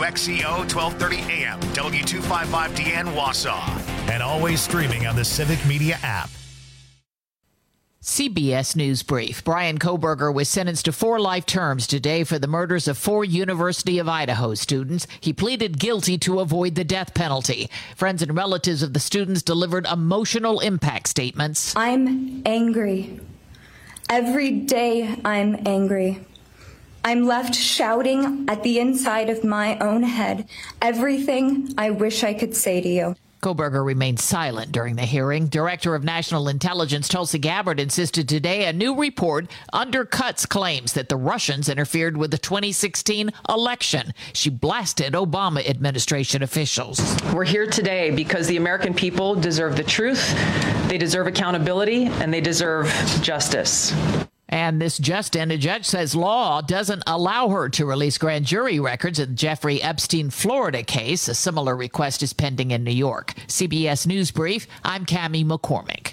WXCO 1230 AM, W255DN Wausau, and always streaming on the Civic Media app. CBS News Brief. Bryan Kohberger was sentenced to 4 life terms today for the murders of 4 University of Idaho students. He pleaded guilty to avoid the death penalty. Friends and relatives of the students delivered emotional impact statements. I'm angry. Every day I'm angry. I'm left shouting at the inside of my own head everything I wish I could say to you. Kohberger remained silent during the hearing. Director of National Intelligence Tulsi Gabbard insisted today a new report undercuts claims that the Russians interfered with the 2016 election. She blasted Obama administration officials. We're here today because the American people deserve the truth, they deserve accountability, and they deserve justice. And Ms. Justin, a judge says law doesn't allow her to release grand jury records in the Jeffrey Epstein, Florida case. A similar request is pending in New York. CBS News Brief, I'm Cammie McCormick.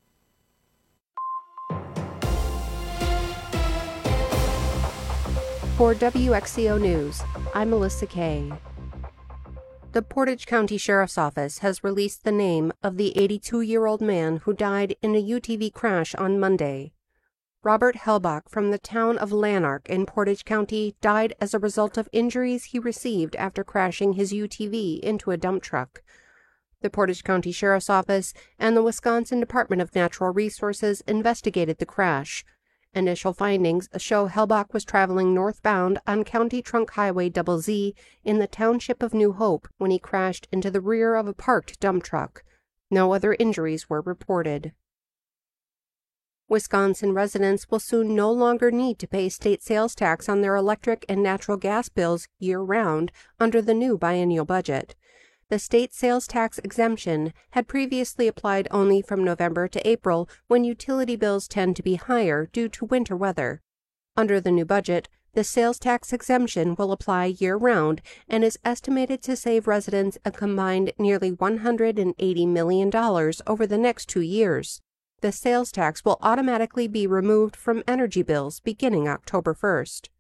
For WXCO News, I'm Melissa Kay. The Portage County Sheriff's Office has released the name of the 82-year-old man who died in a UTV crash on Monday. Robert Helbach from the town of Lanark in Portage County died as a result of injuries he received after crashing his UTV into a dump truck. The Portage County Sheriff's Office and the Wisconsin Department of Natural Resources investigated the crash. Initial findings show Helbach was traveling northbound on County Trunk Highway ZZ in the township of New Hope when he crashed into the rear of a parked dump truck. No other injuries were reported. Wisconsin residents will soon no longer need to pay state sales tax on their electric and natural gas bills year-round under the new biennial budget. The state sales tax exemption had previously applied only from November to April when utility bills tend to be higher due to winter weather. Under the new budget, the sales tax exemption will apply year-round and is estimated to save residents a combined nearly $180 million over the next 2 years. The sales tax will automatically be removed from energy bills beginning October 1st.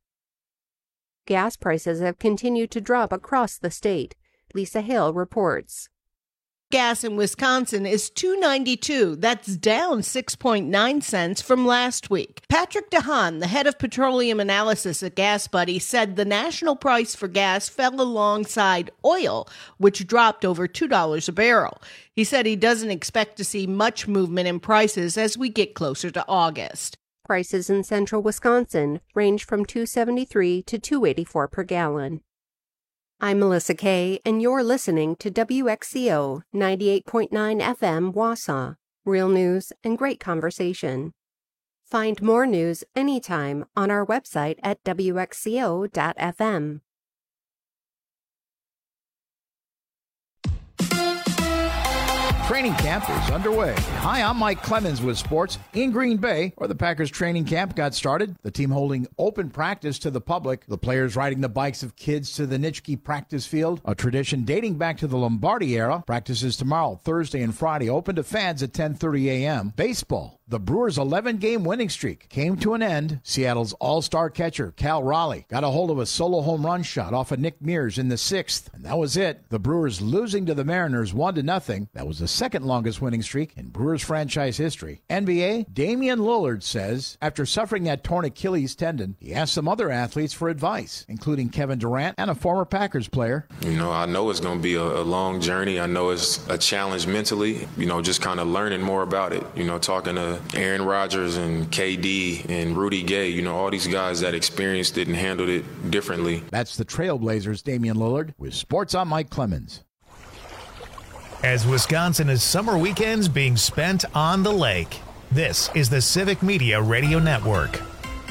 Gas prices have continued to drop across the state. Lisa Hale reports. Gas in Wisconsin is $2.92. That's down 6.9 cents from last week. Patrick DeHaan, the head of petroleum analysis at Gas Buddy, said the national price for gas fell alongside oil, which dropped over $2 a barrel. He said he doesn't expect to see much movement in prices as we get closer to August. Prices in central Wisconsin range from $2.73 to $2.84 per gallon. I'm Melissa Kay, and you're listening to WXCO 98.9 FM Wausau. Real news and great conversation. Find more news anytime on our website at WXCO.FM. Training camp is underway. Hi, I'm Mike Clemens with sports. In Green Bay, where the Packers training camp got started, the team holding open practice to the public, the players riding the bikes of kids to the Nitschke practice field, a tradition dating back to the Lombardi era. Practices tomorrow, Thursday and Friday, open to fans at 10:30 a.m. Baseball. The Brewers' 11-game winning streak came to an end. Seattle's all-star catcher, Cal Raleigh, got a hold of a solo home run shot off of Nick Mears in the 6th, and that was it. The Brewers losing to the Mariners 1-0. That was the second longest winning streak in Brewers franchise history. NBA, Damian Lillard says after suffering that torn Achilles tendon, he asked some other athletes for advice, including Kevin Durant and a former Packers player. I know it's going to be a long journey. I know it's a challenge mentally, just kind of learning more about it. Talking to Aaron Rodgers and KD and Rudy Gay, all these guys that experienced it and handled it differently. That's the Trailblazers' Damian Lillard with Sports on Mike Clemens. As Wisconsin is summer weekends being spent on the lake, this is the Civic Media Radio Network.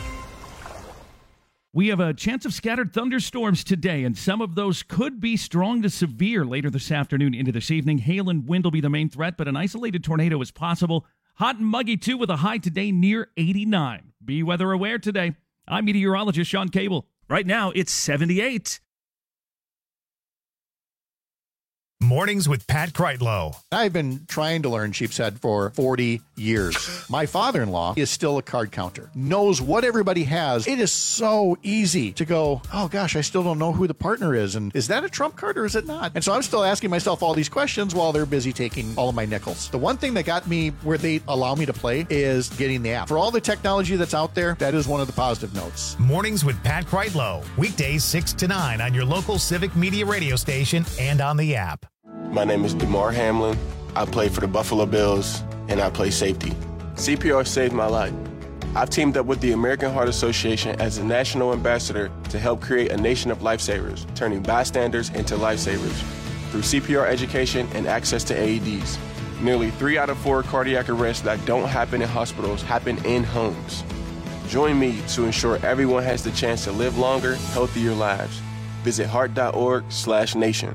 We have a chance of scattered thunderstorms today, and some of those could be strong to severe later this afternoon into this evening. Hail and wind will be the main threat, but an isolated tornado is possible. Hot and muggy, too, with a high today near 89. Be weather aware today. I'm meteorologist Sean Cable. Right now, it's 78. Mornings with Pat Kreitlow. I've been trying to learn sheep's head for 40 years. My father-in-law is still a card counter, knows what everybody has. It is so easy to go, oh gosh, I still don't know who the partner is. And is that a trump card or is it not? And so I'm still asking myself all these questions while they're busy taking all of my nickels. The one thing that got me where they allow me to play is getting the app. For all the technology that's out there, that is one of the positive notes. Mornings with Pat Kreitlow. Weekdays 6 to 9 on your local Civic Media radio station and on the app. My name is DeMar Hamlin. I play for the Buffalo Bills, and I play safety. CPR saved my life. I've teamed up with the American Heart Association as a national ambassador to help create a nation of lifesavers, turning bystanders into lifesavers through CPR education and access to AEDs. Nearly 3 out of 4 cardiac arrests that don't happen in hospitals happen in homes. Join me to ensure everyone has the chance to live longer, healthier lives. Visit heart.org/nation.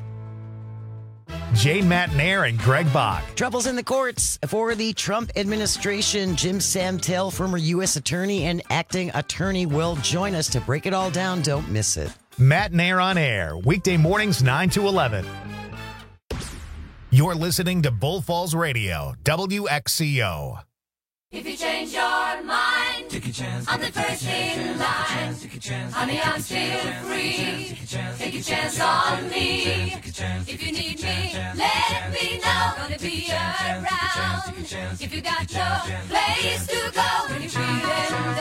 Jane Matnair and Greg Bach. Troubles in the courts for the Trump administration. Jim Samtel, former U.S. attorney and acting attorney, will join us to break it all down. Don't miss it. Matnair on air, weekday mornings 9 to 11. You're listening to Bull Falls Radio, WXCO. If you change your mind, take a chance. I'm the first in line. Honey, I'm still free. Take a chance on me. If you need me, let me know. Gonna be around. If you got no place to go when you're feeling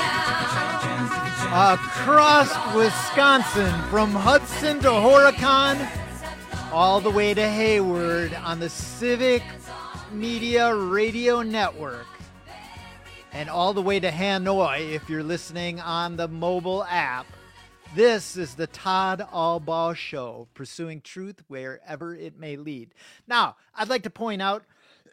down. Across Wisconsin, from Hudson to Horicon, all the way to Hayward on the Civic Media Radio Network. And all the way to Hanoi, if you're listening on the mobile app. This is the Todd Albaugh Show, pursuing truth wherever it may lead. Now, I'd like to point out,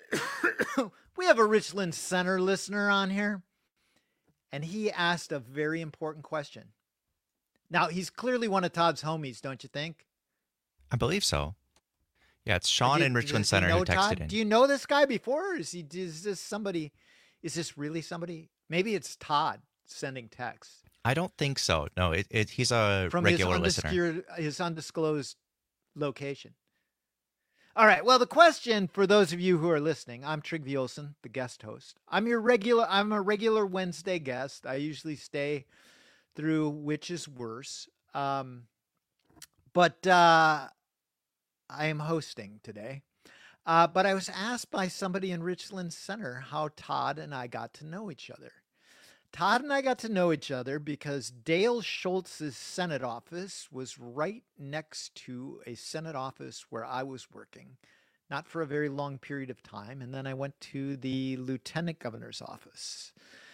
we have a Richland Center listener on here, and he asked a very important question. Now, he's clearly one of Todd's homies, don't you think? I believe so. Yeah, it's Sean in Richland Center who texted Todd? in. Do you know this guy before, or is this somebody... Is this really somebody? Maybe it's Todd sending texts. I don't think so. No, he's a regular listener. His undisclosed location. All right. Well, the question for those of you who are listening, I'm Trygve Olsen, the guest host. I'm a regular Wednesday guest. I usually stay through Which is Worse. But I am hosting today. But I was asked by somebody in Richland Center how Todd and I got to know each other. Todd and I got to know each other because Dale Schultz's Senate office was right next to a Senate office where I was working, not for a very long period of time. And then I went to the Lieutenant Governor's office.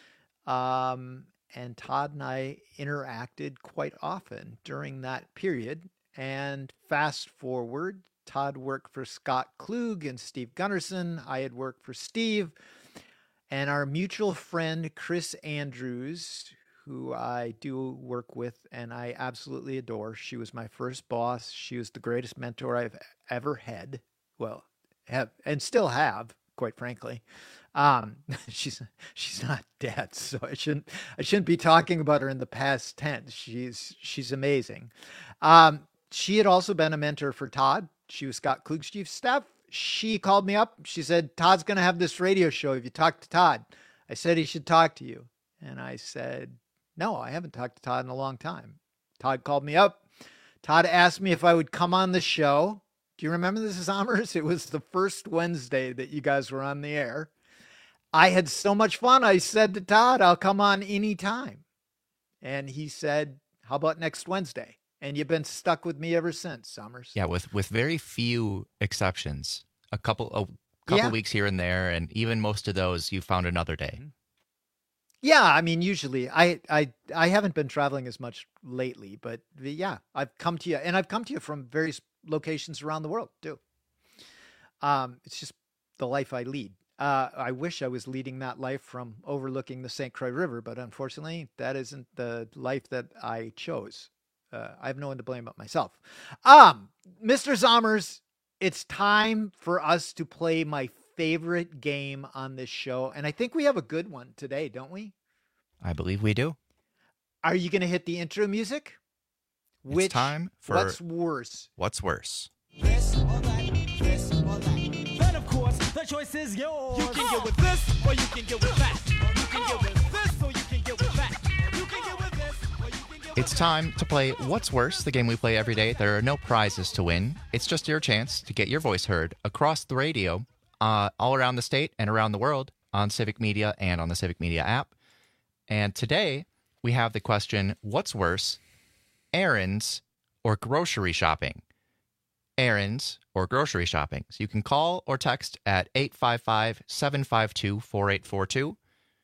And Todd and I interacted quite often during that period. And fast forward, Todd worked for Scott Klug and Steve Gunnarsson. I had worked for Steve. And our mutual friend, Chris Andrews, who I do work with and I absolutely adore. She was my first boss. She was the greatest mentor I've ever had. Well, have and still have, quite frankly. She's not dead, so I shouldn't be talking about her in the past tense. She's amazing. She had also been a mentor for Todd. She was Scott Klug's chief of staff. She called me up. She said, Todd's going to have this radio show. Have you talked to Todd? I said he should talk to you. And I said, no, I haven't talked to Todd in a long time. Todd called me up. Todd asked me if I would come on the show. Do you remember this, Zommers? It was the first Wednesday that you guys were on the air. I had so much fun. I said to Todd, I'll come on anytime. And he said, how about next Wednesday? And you've been stuck with me ever since, Summers. Yeah, with very few exceptions. A couple weeks here and there, and even most of those, you found another day. Yeah, I mean, usually I haven't been traveling as much lately, but yeah, I've come to you, and I've come to you from various locations around the world too. It's just the life I lead. I wish I was leading that life from overlooking the St. Croix River, but unfortunately, that isn't the life that I chose. I have no one to blame but myself. Mr. Zommers, it's time for us to play my favorite game on this show. And I think we have a good one today, don't we? I believe we do. Are you going to hit the intro music? It's time for What's Worse? What's Worse? Dress, all right, dress. all that. Then, of course, the choice is yours. You can get with this, or you can get with that. You can get with this, or you can get with that. You can get with this, or you can get with It's time to play What's Worse, the game we play every day. There are no prizes to win. It's just your chance to get your voice heard across the radio, all around the state and around the world on Civic Media and on the Civic Media app. And today we have the question, what's worse, errands or grocery shopping? Errands or grocery shopping. So you can call or text at 855-752-4842,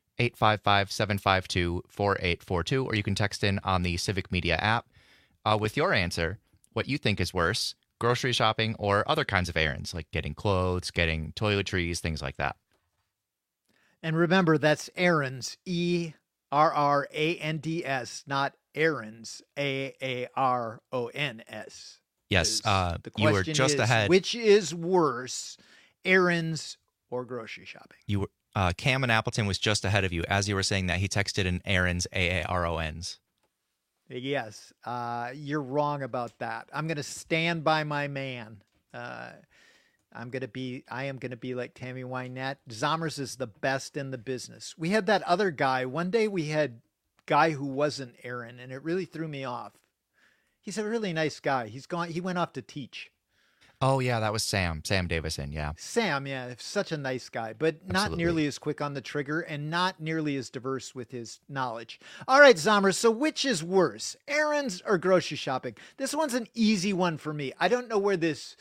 855-752-4842, or you can text in on the Civic Media app with your answer, what you think is worse, grocery shopping or other kinds of errands, like getting clothes, getting toiletries, things like that. And remember, that's errands, E-R-R-A-N-D-S, not errands, A-A-R-O-N-S. Yes, The you were question just is, ahead. which is worse, errands or grocery shopping? You were Cam in Appleton was just ahead of you. As you were saying that, he texted in errands, A-A-R-O-Ns. Yes, you're wrong about that. I'm going to stand by my man. I am going to be like Tammy Wynette. Zomers is the best in the business. We had that other guy. One day we had guy who wasn't Aaron, and it really threw me off. He's a really nice guy. He went off to teach. Oh, yeah, that was Sam Davison, yeah. Sam, yeah, such a nice guy, but not Absolutely. nearly as quick on the trigger and not nearly as diverse with his knowledge. All right, Zomers, so which is worse, errands or grocery shopping? This one's an easy one for me. I don't know where this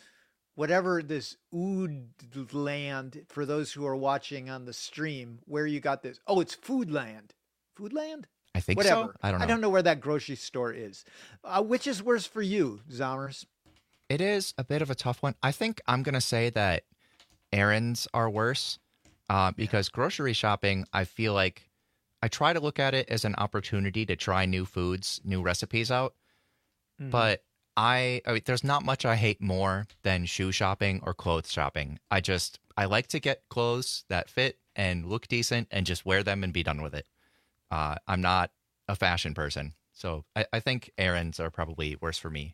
Ood land, for those who are watching on the stream, where you got this. Oh, it's Foodland. Foodland? I think Whatever. so. I don't know. I don't know where that grocery store is. Which is worse for you, Zomers? It is a bit of a tough one. I think I'm going to say that errands are worse because grocery shopping, I feel like I try to look at it as an opportunity to try new foods, new recipes out. Mm-hmm. But I mean, there's not much I hate more than shoe shopping or clothes shopping. I like to get clothes that fit and look decent and just wear them and be done with it. I'm not a fashion person. So I think errands are probably worse for me.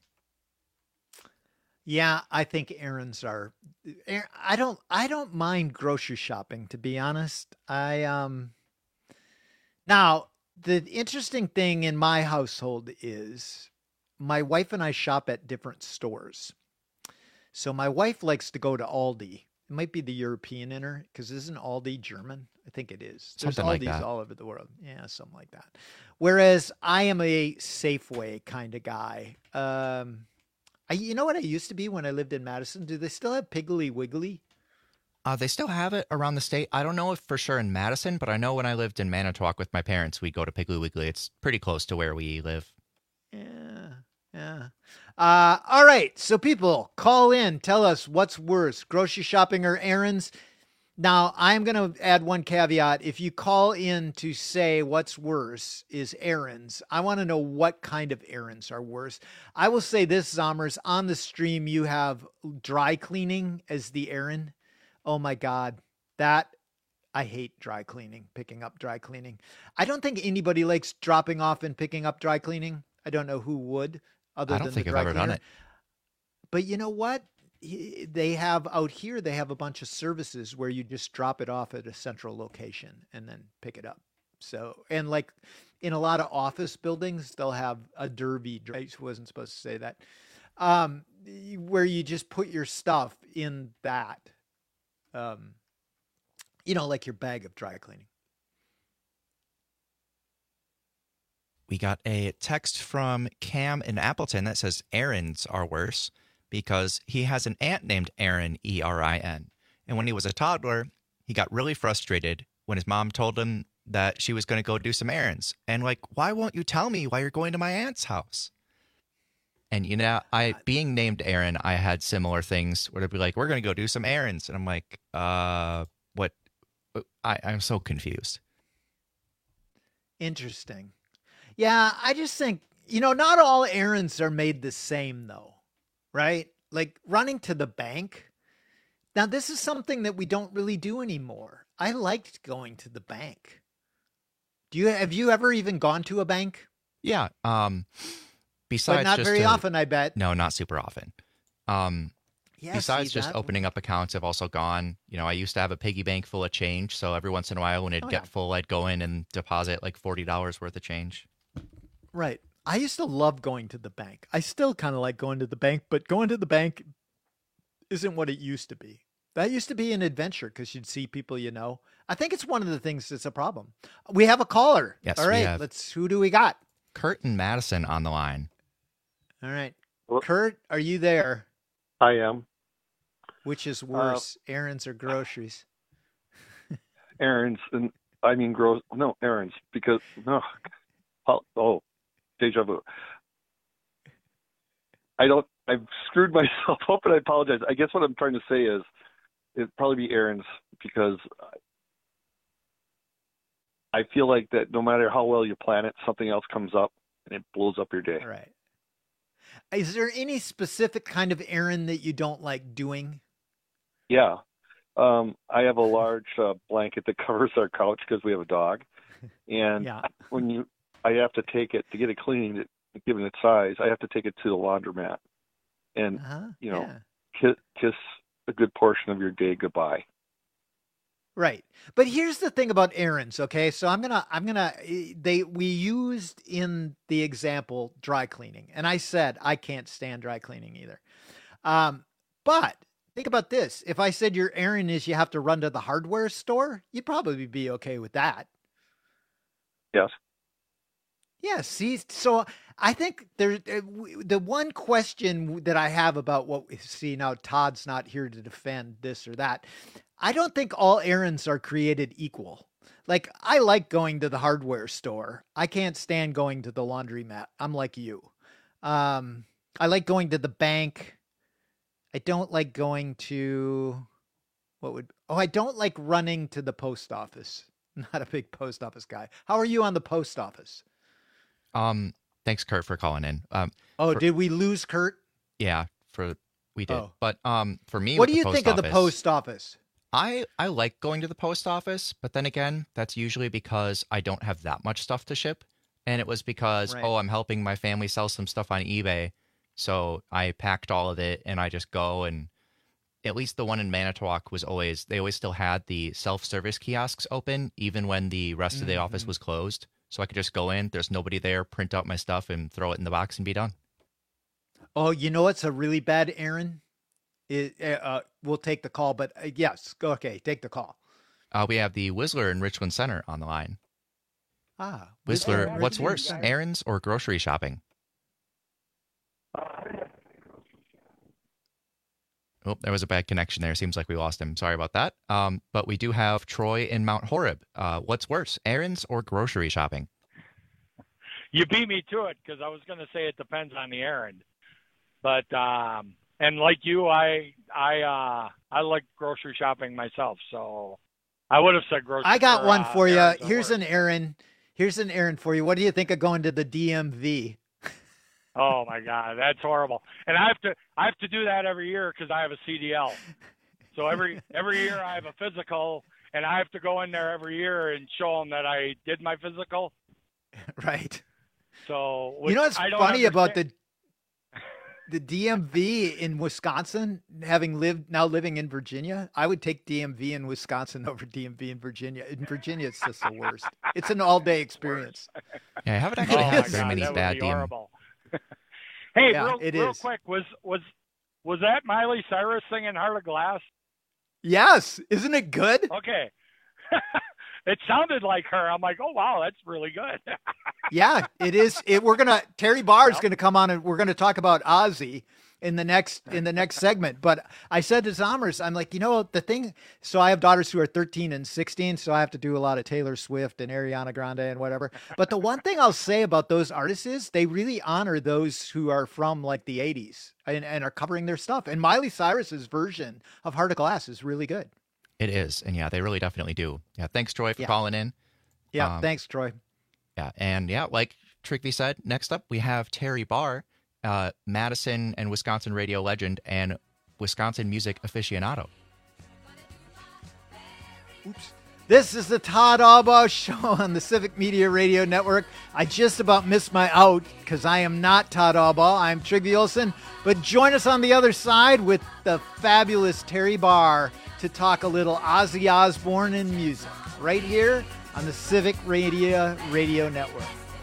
Yeah, I think errands are. I don't mind grocery shopping, to be honest. Now the interesting thing in my household is my wife and I shop at different stores. So my wife likes to go to Aldi. It might be the European in her, because isn't Aldi German? I think it is. There's Something like Aldis that. all over the world. Yeah, something like that. Whereas I am a Safeway kind of guy. You know what I used to be when I lived in Madison? Do they still have Piggly Wiggly? They still have it around the state. I don't know if for sure in Madison, but I know when I lived in Manitowoc with my parents, we'd go to Piggly Wiggly. It's pretty close to where we live. Yeah. All right. So people, call in. Tell us what's worse, grocery shopping or errands. Now, I'm going to add one caveat. If you call in to say what's worse is errands, I want to know what kind of errands are worse. I will say this, Zomers, on the stream, you have dry cleaning as the errand. Oh my God, I hate dry cleaning, picking up dry cleaning. I don't think anybody likes dropping off and picking up dry cleaning. I don't know who would, other I than don't think the I've dry ever cleaner. done it. But you know what? They have out here, they have a bunch of services where you just drop it off at a central location and then pick it up. So, and like in a lot of office buildings, they'll have a derby. I wasn't supposed to say that. Where you just put your stuff in that, like your bag of dry cleaning. We got a text from Cam in Appleton that says errands are worse because he has an aunt named Erin, E-R-I-N. And when he was a toddler, he got really frustrated when his mom told him that she was going to go do some errands. And like, why won't you tell me why you're going to my aunt's house? And, being named Aaron, I had similar things where they'd be like, we're going to go do some errands. And I'm like, what? I'm so confused. Interesting. Yeah, I just think, not all errands are made the same, though, right? Like running to the bank. Now, this is something that we don't really do anymore. I liked going to the bank. Have you ever even gone to a bank? Yeah. Besides, but not just very often, I bet. No, not super often. Yeah, Yeah, besides see, just that- opening up accounts, I've also gone, I used to have a piggy bank full of change. So every once in a while when it'd get full, I'd go in and deposit like $40 worth of change. Right. I used to love going to the bank. I still kind of like going to the bank, but going to the bank isn't what it used to be. That used to be an adventure because you'd see people you know. I think it's one of the things that's a problem. We have a caller. Yes, All we right, have. who do we got? Kurt and Madison on the line. All right. Kurt, are you there? I am. Which is worse, errands or groceries? Errands, and I mean errands, because deja vu. I've screwed myself up, and I apologize. I guess what I'm trying to say is it'd probably be errands, because I feel like that no matter how well you plan it, something else comes up and it blows up your day. All right. Is there any specific kind of errand that you don't like doing? Yeah. I have a large blanket that covers our couch because we have a dog. And I have to take it to get it cleaned, given its size, I have to take it to the laundromat and, kiss a good portion of your day goodbye. Right. But here's the thing about errands. Okay. So we used in the example dry cleaning, and I said, I can't stand dry cleaning either. But think about this. If I said your errand is you have to run to the hardware store, you'd probably be okay with that. Yes. Yeah. See, so I think the one question that I have about now Todd's not here to defend this or that. I don't think all errands are created equal. Like, I like going to the hardware store. I can't stand going to the laundromat. I'm like you. I like going to the bank. I don't like going to I don't like running to the post office. Not a big post office guy. How are you on the post office? Thanks, Kurt, for calling in. Did we lose Kurt? Yeah, we did. Oh. But for me, what do you think of the post office? I like going to the post office, but then again, that's usually because I don't have that much stuff to ship. And it was because, I'm helping my family sell some stuff on eBay. So I packed all of it and I just go, and at least the one in Manitowoc they always still had the self-service kiosks open, even when the rest of the office was closed. So I could just go in, there's nobody there, print out my stuff and throw it in the box and be done. Oh, you know what's a really bad errand? We'll take the call, but yes, go. Okay, take the call. We have the Whistler in Richland Center on the line. Whistler. What's worse, errands or grocery shopping? Oh, there was a bad connection there. Seems like we lost him. Sorry about that. But we do have Troy in Mount Horeb. What's worse, errands or grocery shopping? You beat me to it, because I was going to say it depends on the errand. But and like you, I like grocery shopping myself, so I would have said grocery. I got one for you. Here's an errand. Here's an errand for you. What do you think of going to the DMV? Oh my God, that's horrible. And I have to do that every year because I have a CDL. So every year I have a physical, and I have to go in there every year and show them that I did my physical. Right. So you know what's funny about the DMV in Wisconsin, now living in Virginia? I would take DMV in Wisconsin over DMV in Virginia. In Virginia, it's just the worst. It's an all-day experience. Yeah, I haven't actually had very many bad DMV. Hey, yeah, real quick, was that Miley Cyrus singing Heart of Glass? Yes. Isn't it good? Okay. It sounded like her. I'm like, oh wow, that's really good. Yeah, it is. Terry Barr is going to come on, and we're going to talk about Ozzy in the next segment. But I said to Zommers, I'm like, the thing. So I have daughters who are 13 and 16, so I have to do a lot of Taylor Swift and Ariana Grande and whatever. But the one thing I'll say about those artists is they really honor those who are from like the 80s and are covering their stuff. And Miley Cyrus's version of Heart of Glass is really good. It is. And yeah, they really definitely do. Yeah. Thanks, Troy, for calling in. Yeah. Thanks, Troy. Yeah. And yeah, like Trigby said, next up we have Terry Barr, Madison and Wisconsin radio legend and Wisconsin music aficionado. Oops. This is the Todd Albaugh Show on the Civic Media Radio Network. I just about missed my out because I am not Todd Albaugh. I'm Trygve Olsen. But join us on the other side with the fabulous Terry Barr to talk a little Ozzy Osbourne and music right here on the Civic Radio Network.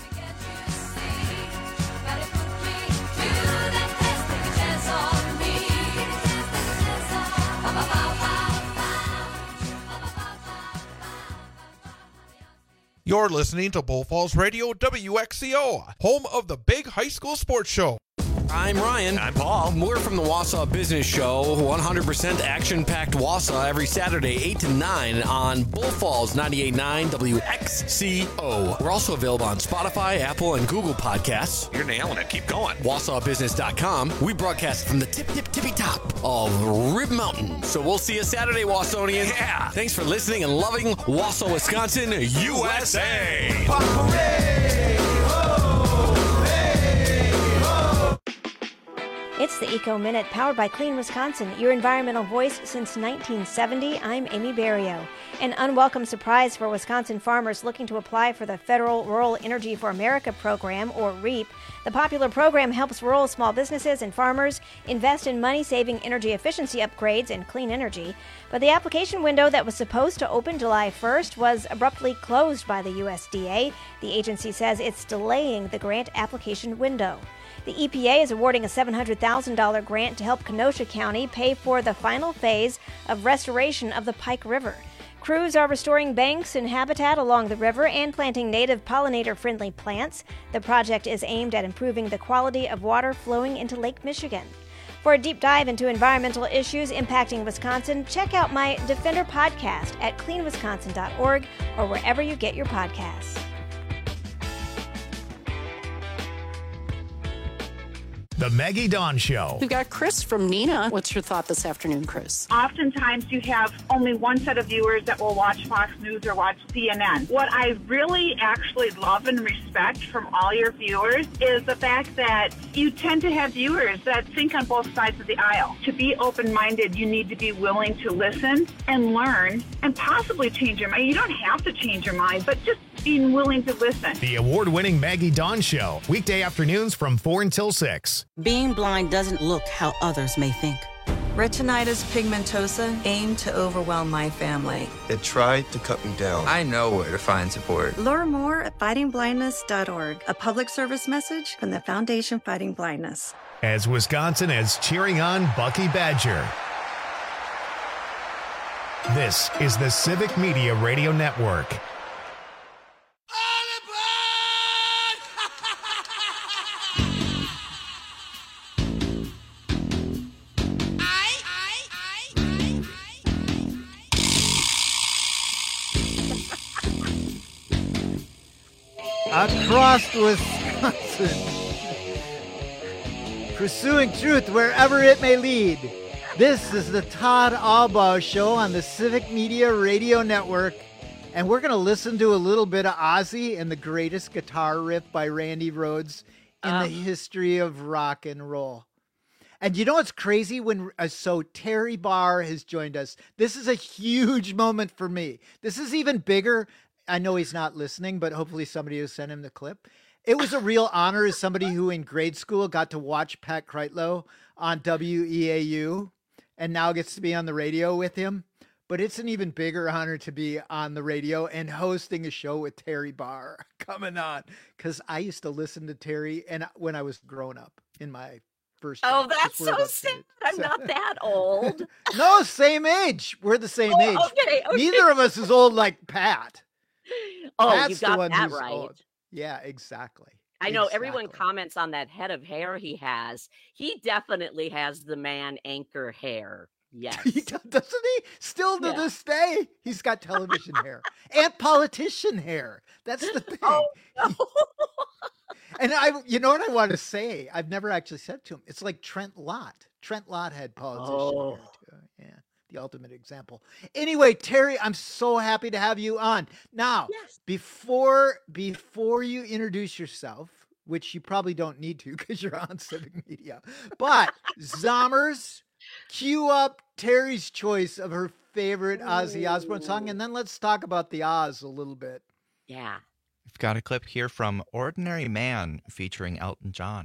You're listening to Bull Falls Radio WXCO, home of the big high school sports show. I'm Ryan. I'm Paul. We're from the Wausau Business Show, 100% action-packed Wausau every Saturday, 8 to 9 on Bull Falls 98.9 WXCO. We're also available on Spotify, Apple, and Google Podcasts. You're nailing it. Keep going. WausauBusiness.com. We broadcast from the tippy top of Rib Mountain. So we'll see you Saturday, Wausonians. Yeah. Thanks for listening and loving Wausau, Wisconsin, USA. It's the Eco Minute, powered by Clean Wisconsin, your environmental voice since 1970. I'm Amy Barrio. An unwelcome surprise for Wisconsin farmers looking to apply for the Federal Rural Energy for America program, or REAP. The popular program helps rural small businesses and farmers invest in money-saving energy efficiency upgrades and clean energy. But the application window that was supposed to open July 1st was abruptly closed by the USDA. The agency says it's delaying the grant application window. The EPA is awarding a $700,000 grant to help Kenosha County pay for the final phase of restoration of the Pike River. Crews are restoring banks and habitat along the river and planting native pollinator-friendly plants. The project is aimed at improving the quality of water flowing into Lake Michigan. For a deep dive into environmental issues impacting Wisconsin, check out my Defender podcast at cleanwisconsin.org or wherever you get your podcasts. The Maggie Dawn Show. We've got Chris from Neenah. What's your thought this afternoon, Chris? Oftentimes you have only one set of viewers that will watch Fox News or watch CNN. What I really actually love and respect from all your viewers is the fact that you tend to have viewers that think on both sides of the aisle. To be open-minded, you need to be willing to listen and learn and possibly change your mind. You don't have to change your mind, but just being willing to listen. The award-winning Maggie Dawn Show, weekday afternoons from 4 until 6. Being blind doesn't look how others may think. Retinitis pigmentosa aimed to overwhelm my family. It tried to cut me down. I know where to find support. Learn more at fightingblindness.org, a public service message from the Foundation Fighting Blindness. As Wisconsin is cheering on Bucky Badger. This is the Civic Media Radio Network. Across Wisconsin, pursuing truth wherever it may lead. This is the Todd Albaugh Show on the Civic Media Radio Network, and we're going to listen to a little bit of Ozzy and the greatest guitar riff by Randy Rhoads in the history of rock and roll. And you know what's crazy? So Terry Barr has joined us. This is a huge moment for me. This is even bigger. I know he's not listening, but hopefully somebody will send him the clip. It was a real honor as somebody who in grade school got to watch Pat Kreitlow on WEAU and now gets to be on the radio with him. But it's an even bigger honor to be on the radio and hosting a show with Terry Barr coming on, because I used to listen to Terry and when I was growing up in my first. Oh, that's so sad. I'm not that old. No, same age. We're the same age. Okay. Neither of us is old like Pat. Oh, Pat's you got that who's right. old. Yeah, exactly. I know everyone comments on that head of hair he has. He definitely has the man anchor hair. Yes. Doesn't he? Still to this day, he's got television hair and politician hair. That's the thing. Oh, no. And you know what I want to say? I've never actually said to him. It's like Trent Lott. Trent Lott had politician hair too. Yeah. The ultimate example. Anyway, Terry, I'm so happy to have you on. Now, before you introduce yourself, which you probably don't need to because you're on Civic Media, but Zommers, cue up Terry's choice of her favorite Ozzy Osbourne song, and then let's talk about the Oz a little bit. Yeah. We've got a clip here from Ordinary Man featuring Elton John.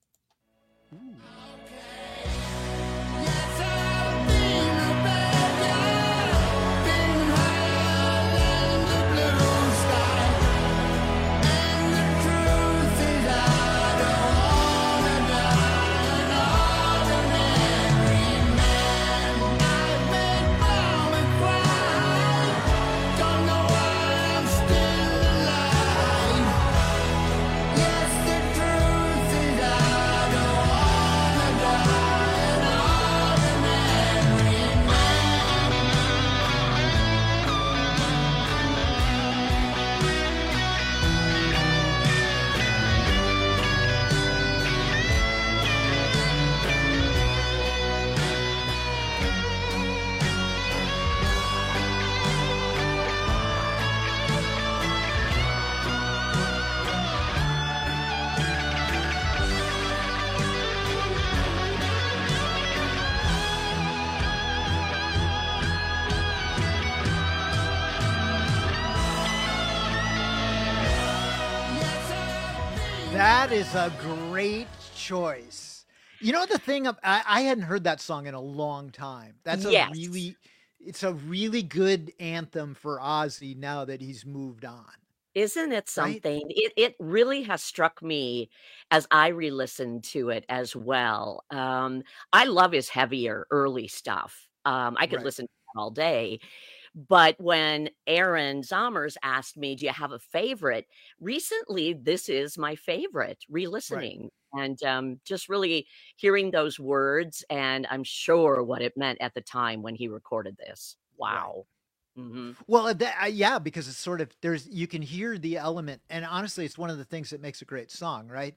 That is a great choice. You know, the thing, I hadn't heard that song in a long time. That's it's a really good anthem for Ozzy now that he's moved on. Isn't it something? Right? It really has struck me as I re-listened to it as well. I love his heavier early stuff. I could listen to it all day. But when Aaron Zommers asked me, do you have a favorite? Recently, this is my favorite, re-listening. Right. And just really hearing those words, and I'm sure what it meant at the time when he recorded this. Wow. Right. Mm-hmm. Well, yeah, because it's sort of, you can hear the element, and honestly, it's one of the things that makes a great song, right?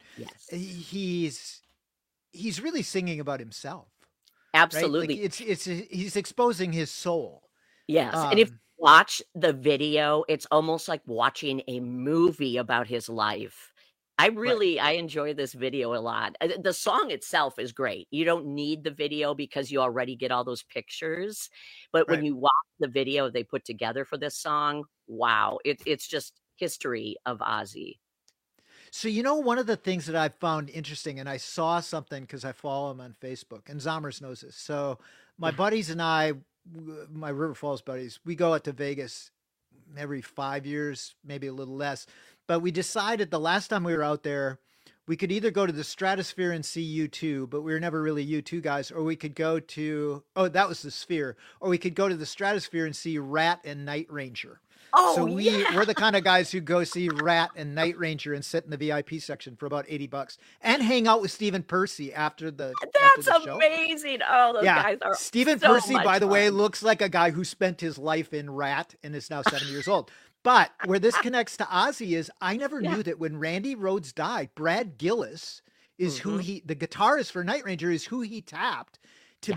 Yes. He's really singing about himself. Absolutely. Right? Like he's exposing his soul. Yes. And if you watch the video, it's almost like watching a movie about his life. I enjoy this video a lot. The song itself is great. You don't need the video because you already get all those pictures. But when you watch the video they put together for this song, wow, it's just history of Ozzy. So, you know, one of the things that I found interesting, and I saw something because I follow him on Facebook, and Zommers knows this. So my buddies and I, my River Falls buddies, we go out to Vegas every 5 years, maybe a little less. But we decided the last time we were out there, we could either go to the Stratosphere and see U2, but we were never really U2 guys, or we could go to, that was the Sphere, or we could go to the Stratosphere and see Rat and Night Ranger. Oh, so we're the kind of guys who go see Rat and Night Ranger and sit in the VIP section for about $80 and hang out with Stephen Percy after the show. Amazing. Oh, those guys are Stephen so Percy, much by the fun. way, looks like a guy who spent his life in Rat and is now 70 years old. But where this connects to Ozzy is I never knew that when Randy Rhoads died, Brad Gillis is who the guitarist for Night Ranger is who he tapped to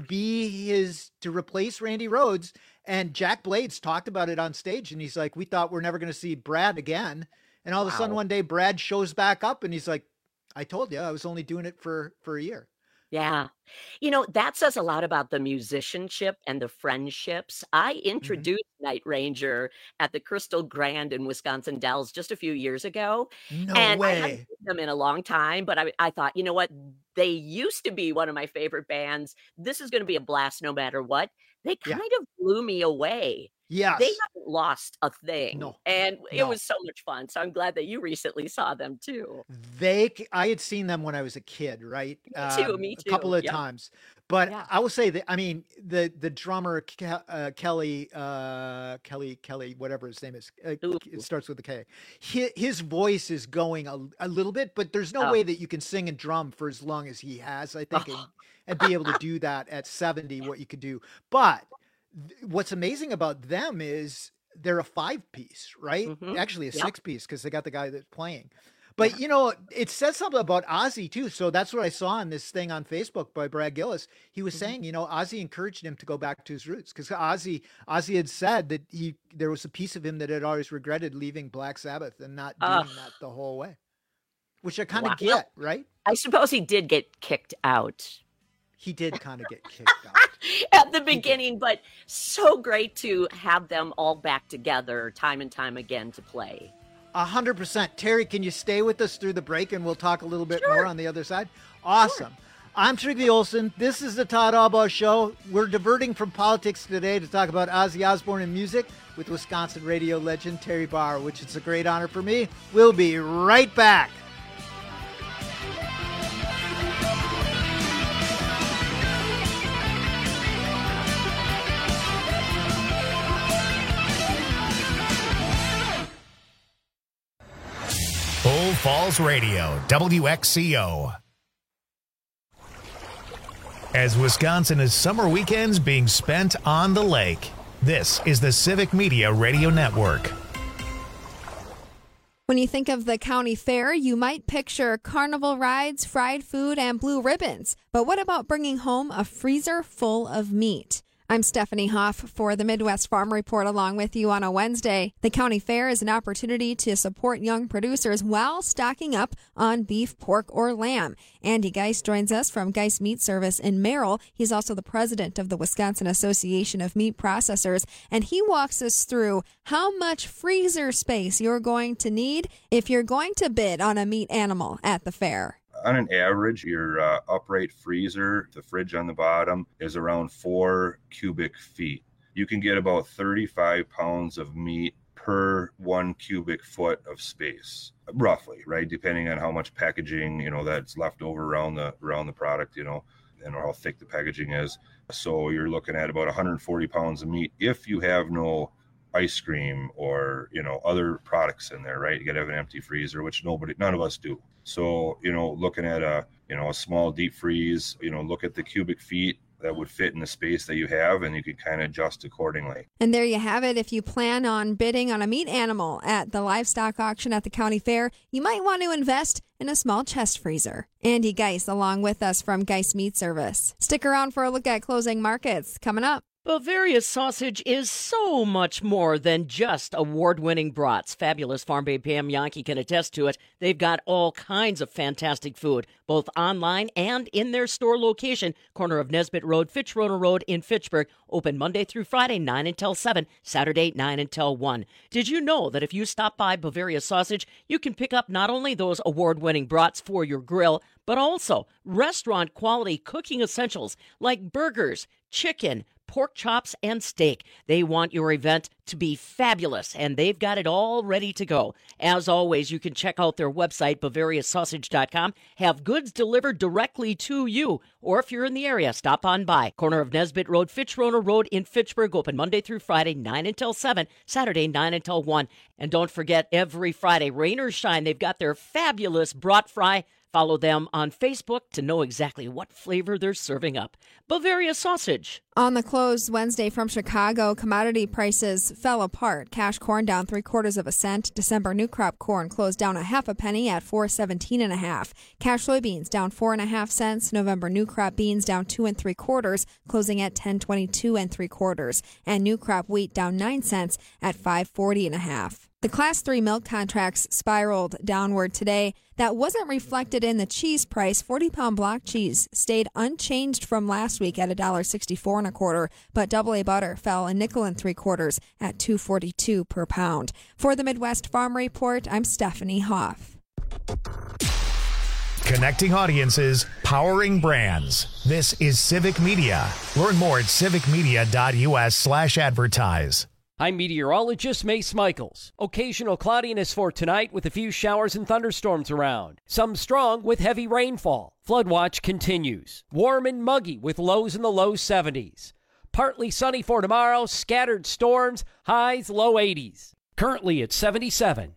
to replace Randy Rhoads. And Jack Blades talked about it on stage, and he's like, we thought we're never going to see Brad again. And all of a sudden one day Brad shows back up and he's like, I told you I was only doing it for a year. Yeah. You know, that says a lot about the musicianship and the friendships. I introduced Night Ranger at the Crystal Grand in Wisconsin Dells just a few years ago. No and way. I hadn't seen them in a long time, but I thought, you know what? They used to be one of my favorite bands. This is going to be a blast no matter what. They kind of blew me away. Yes. They haven't lost a thing. No. And it was so much fun. So I'm glad that you recently saw them too. I had seen them when I was a kid, right? Me too. A couple of times. But I will say that, I mean, the drummer, Kelly, whatever his name is, it starts with a K. His voice is going a little bit, but there's no way that you can sing and drum for as long as he has, I think, and be able to do that at 70, what you could do. But what's amazing about them is they're a 5-piece, right? Actually a 6-piece because they got the guy that's playing. But, you know, it says something about Ozzy, too. So that's what I saw in this thing on Facebook by Brad Gillis. He was saying, you know, Ozzy encouraged him to go back to his roots because Ozzy had said that there was a piece of him that had always regretted leaving Black Sabbath and not doing that the whole way, which I kind of get, right? I suppose he did get kicked out. He did kind of get kicked out at the beginning, but so great to have them all back together time and time again to play. 100%. Terry, can you stay with us through the break and we'll talk a little bit more on the other side? Awesome. Sure. I'm Trygve Olsen. This is the Todd Albaugh Show. We're diverting from politics today to talk about Ozzy Osbourne and music with Wisconsin radio legend Terry Bauer, which is a great honor for me. We'll be right back. Bull Falls Radio, WXCO. As Wisconsin is summer weekends being spent on the lake, this is the Civic Media Radio Network. When you think of the county fair, you might picture carnival rides, fried food, and blue ribbons. But what about bringing home a freezer full of meat? I'm Stephanie Hoff for the Midwest Farm Report along with you on a Wednesday. The county fair is an opportunity to support young producers while stocking up on beef, pork, or lamb. Andy Geist joins us from Geist Meat Service in Merrill. He's also the president of the Wisconsin Association of Meat Processors, and he walks us through how much freezer space you're going to need if you're going to bid on a meat animal at the fair. On an average, your upright freezer, the fridge on the bottom, is around 4 cubic feet. You can get about 35 pounds of meat per 1 cubic foot of space, roughly, right? Depending on how much packaging, that's left over around the product, and how thick the packaging is. So you're looking at about 140 pounds of meat if you have no ice cream or, other products in there, right? You got to have an empty freezer, which none of us do. So, looking at a small deep freeze, look at the cubic feet that would fit in the space that you have, and you can kind of adjust accordingly. And there you have it. If you plan on bidding on a meat animal at the livestock auction at the county fair, you might want to invest in a small chest freezer. Andy Geist along with us from Geist Meat Service. Stick around for a look at closing markets coming up. Bavaria Sausage is so much more than just award-winning brats. Fabulous Farm Babe Pam Yankee can attest to it. They've got all kinds of fantastic food, both online and in their store location, corner of Nesbitt Road, Fitch-Rotor Road in Fitchburg, open Monday through Friday, 9 until 7, Saturday, 9 until 1. Did you know that if you stop by Bavaria Sausage, you can pick up not only those award-winning brats for your grill, but also restaurant-quality cooking essentials like burgers, chicken, pork chops, and steak. They want your event to be fabulous, and they've got it all ready to go. As always, you can check out their website, BavariaSausage.com, have goods delivered directly to you, or if you're in the area, stop on by. Corner of Nesbitt Road, Fitch-Rotor Road in Fitchburg, open Monday through Friday, 9 until 7, Saturday, 9 until 1. And don't forget, every Friday, rain or shine, they've got their fabulous brat fry. Follow them on Facebook to know exactly what flavor they're serving up. Bavaria Sausage. On the close Wednesday from Chicago, commodity prices fell apart. Cash corn down 3/4 cent. December new crop corn closed down 1/2 penny at $4.17 1/2. Cash soybeans down 4.5 cents. November new crop beans down 2 3/4, closing at $10.22 3/4. And new crop wheat down 9 cents at $5.40 1/2. The Class 3 milk contracts spiraled downward today. That wasn't reflected in the cheese price. 40-pound block cheese stayed unchanged from last week at $1.64 1/4, but double-A butter fell $1.00 3/4 at $2.42 per pound. For the Midwest Farm Report, I'm Stephanie Hoff. Connecting audiences, powering brands. This is Civic Media. Learn more at civicmedia.us/advertise. I'm meteorologist Mace Michaels. Occasional cloudiness for tonight with a few showers and thunderstorms around. Some strong with heavy rainfall. Flood watch continues. Warm and muggy with lows in the low 70s. Partly sunny for tomorrow. Scattered storms. Highs low 80s. Currently at 77.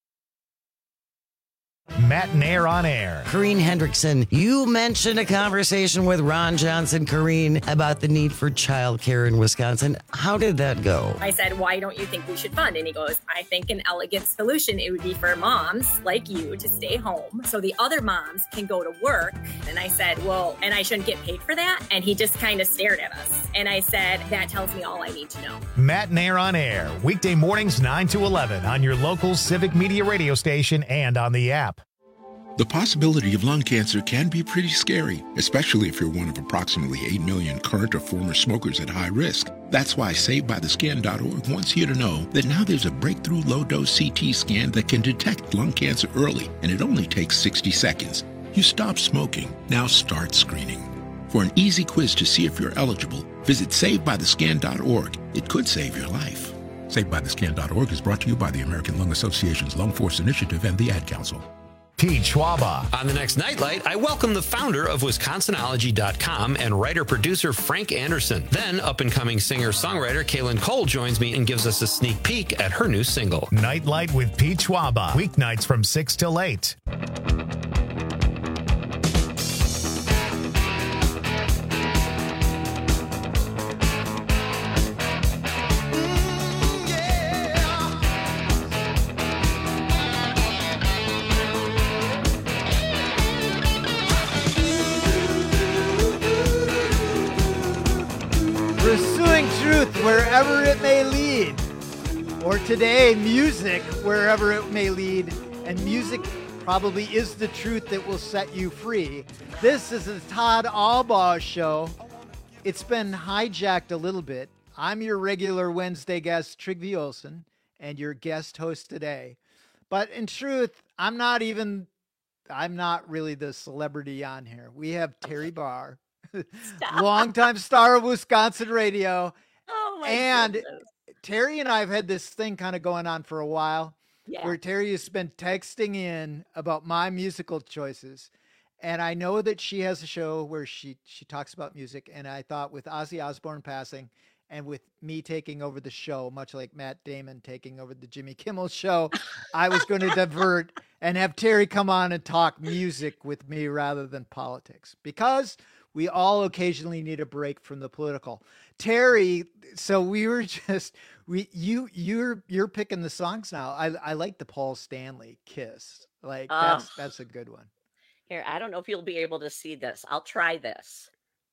Matt Nair on air. Corrine Hendrickson, you mentioned a conversation with Ron Johnson, Corrine, about the need for childcare in Wisconsin. How did that go? I said, why don't you think we should fund? And he goes, I think an elegant solution, it would be for moms like you to stay home so the other moms can go to work. And I said, well, and I shouldn't get paid for that? And he just kind of stared at us. And I said, that tells me all I need to know. Matt Nair on air, weekday mornings 9 to 11 on your local Civic Media radio station and on the app. The possibility of lung cancer can be pretty scary, especially if you're one of approximately 8 million current or former smokers at high risk. That's why SaveByTheScan.org wants you to know that now there's a breakthrough low-dose CT scan that can detect lung cancer early, and it only takes 60 seconds. You stop smoking, now start screening. For an easy quiz to see if you're eligible, visit SaveByTheScan.org. It could save your life. SaveByTheScan.org is brought to you by the American Lung Association's Lung Force Initiative and the Ad Council. Pete Schwaba. On the next Nightlight, I welcome the founder of Wisconsinology.com and writer-producer Frank Anderson. Then, up-and-coming singer-songwriter Kaylin Cole joins me and gives us a sneak peek at her new single. Nightlight with Pete Schwaba. Weeknights from 6 till 8. Pursuing truth wherever it may lead. Or today, music wherever it may lead. And music probably is the truth that will set you free. This is the Todd Albaugh Show. It's been hijacked a little bit. I'm your regular Wednesday guest, Trygve Olsen, and your guest host today. But in truth, I'm not really the celebrity on here. We have Terry Barr. Longtime star of Wisconsin radio. Oh my and goodness. Terry and I have had this thing kind of going on for a while, Yeah. where Terry has been texting in about my musical choices. And I know that she has a show where she talks about music. And I thought with Ozzy Osbourne passing and with me taking over the show, much like Matt Damon taking over the Jimmy Kimmel show, I was going to divert and have Terry come on and talk music with me rather than politics, because we all occasionally need a break from the political. Terry, so we were just you're picking the songs now. I like the Paul Stanley Kiss. Like that's a good one. Here, I don't know if you'll be able to see this. I'll try this.